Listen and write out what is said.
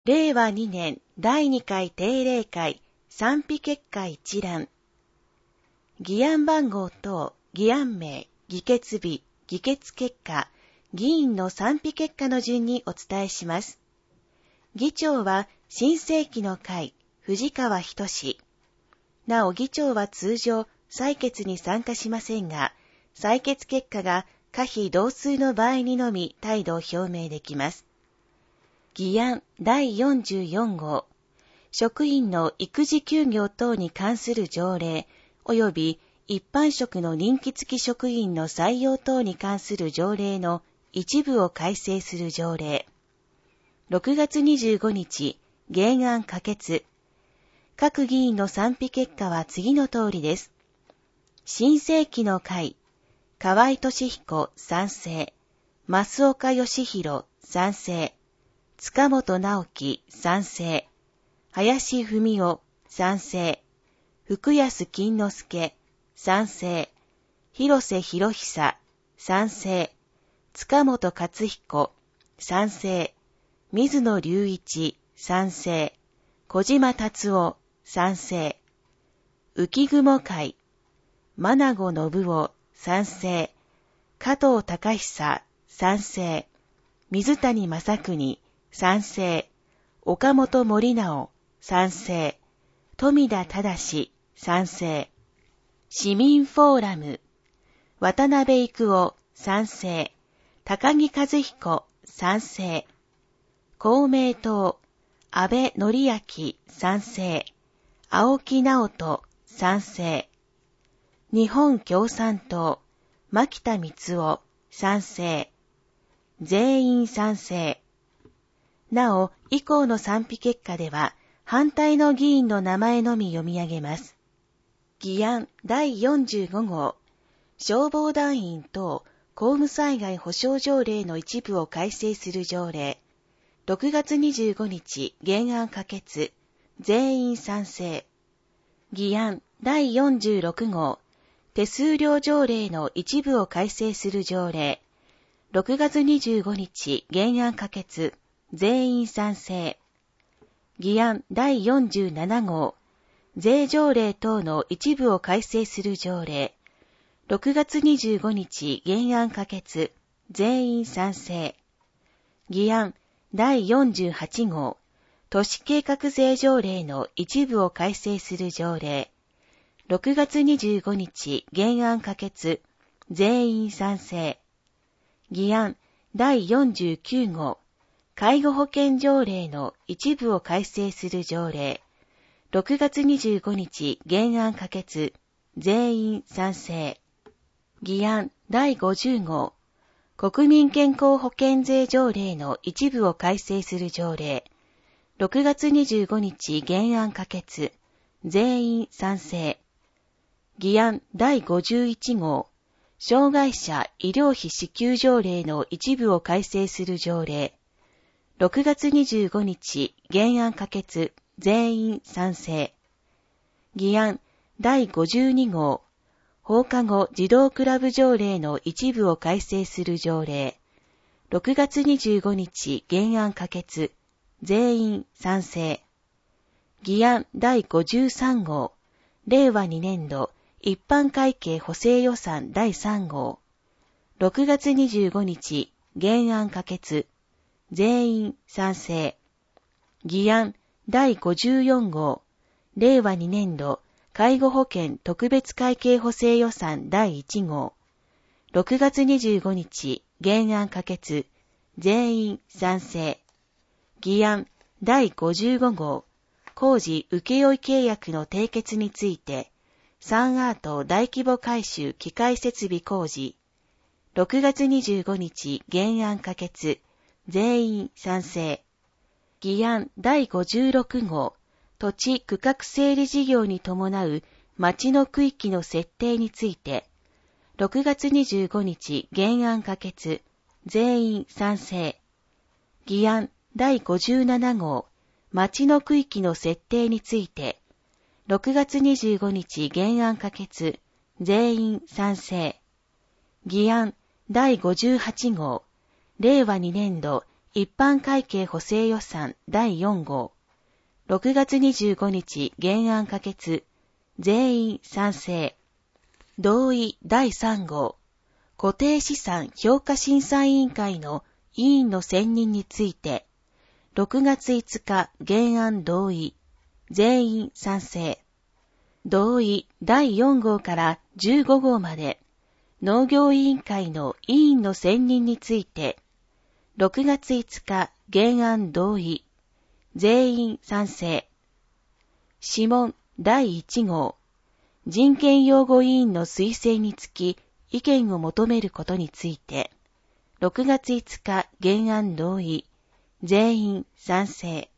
令和2年第2回定例会賛否結果一覧。議案番号等、議案名、議決日、議決結果、議員の賛否結果の順にお伝えします。議長は新世紀の会、藤川仁。なお議長は通常、採決に参加しませんが、採決結果が可否同数の場合にのみ態度を表明できます。議案第44号、職員の育児休業等に関する条例及び一般職の任期付き職員の採用等に関する条例の一部を改正する条例。6月25日、原案可決。各議員の賛否結果は次の通りです。新世紀の会、河合俊彦賛成、増岡義弘賛成、塚本直樹賛成、林文夫賛成、福安金之助賛成、広瀬博久賛成、塚本勝彦賛成、水野隆一賛成、小島達夫賛成、浮雲会、真名子信夫賛成、加藤隆久賛成、水谷正邦賛成、岡本森直賛成、富田忠賛成、市民フォーラム、渡辺育夫賛成、高木和彦賛成、公明党、安倍典明賛成、青木直人賛成、日本共産党、牧田光夫賛成、全員賛成。なお、以降の賛否結果では、反対の議員の名前のみ読み上げます。議案第45号、消防団員等公務災害保障条例の一部を改正する条例。6月25日、原案可決。全員賛成。議案第46号、手数料条例の一部を改正する条例。6月25日、原案可決。全員賛成。議案第47号、税条例等の一部を改正する条例。6月25日、原案可決。全員賛成。議案第48号、都市計画税条例の一部を改正する条例。6月25日、原案可決。全員賛成。議案第49号、介護保険条例の一部を改正する条例。6月25日、原案可決。全員賛成。議案第50号、国民健康保険税条例の一部を改正する条例。6月25日、原案可決。全員賛成。議案第51号、障害者医療費支給条例の一部を改正する条例。6月25日、原案可決。全員賛成。議案第52号、放課後児童クラブ条例の一部を改正する条例。6月25日、原案可決。全員賛成。議案第53号、令和2年度一般会計補正予算第3号。6月25日、原案可決。全員賛成。議案第54号、令和2年度介護保険特別会計補正予算第1号。6月25日、原案可決。全員賛成。議案第55号、工事請負契約の締結について、サンアート大規模改修機械設備工事。6月25日、原案可決。全員賛成。議案第56号、土地区画整理事業に伴う町の区域の設定について、6月25日、原案可決。全員賛成。議案第57号、町の区域の設定について、6月25日、原案可決。全員賛成。議案第58号、令和2年度一般会計補正予算第4号。6月25日原案可決。全員賛成。同意第3号。固定資産評価審査委員会の委員の選任について、6月5日原案同意。全員賛成。同意第4号から15号まで、農業委員会の委員の選任について、6月5日原案同意。全員賛成。諮問第1号。人権擁護委員の推薦につき意見を求めることについて、6月5日原案同意。全員賛成。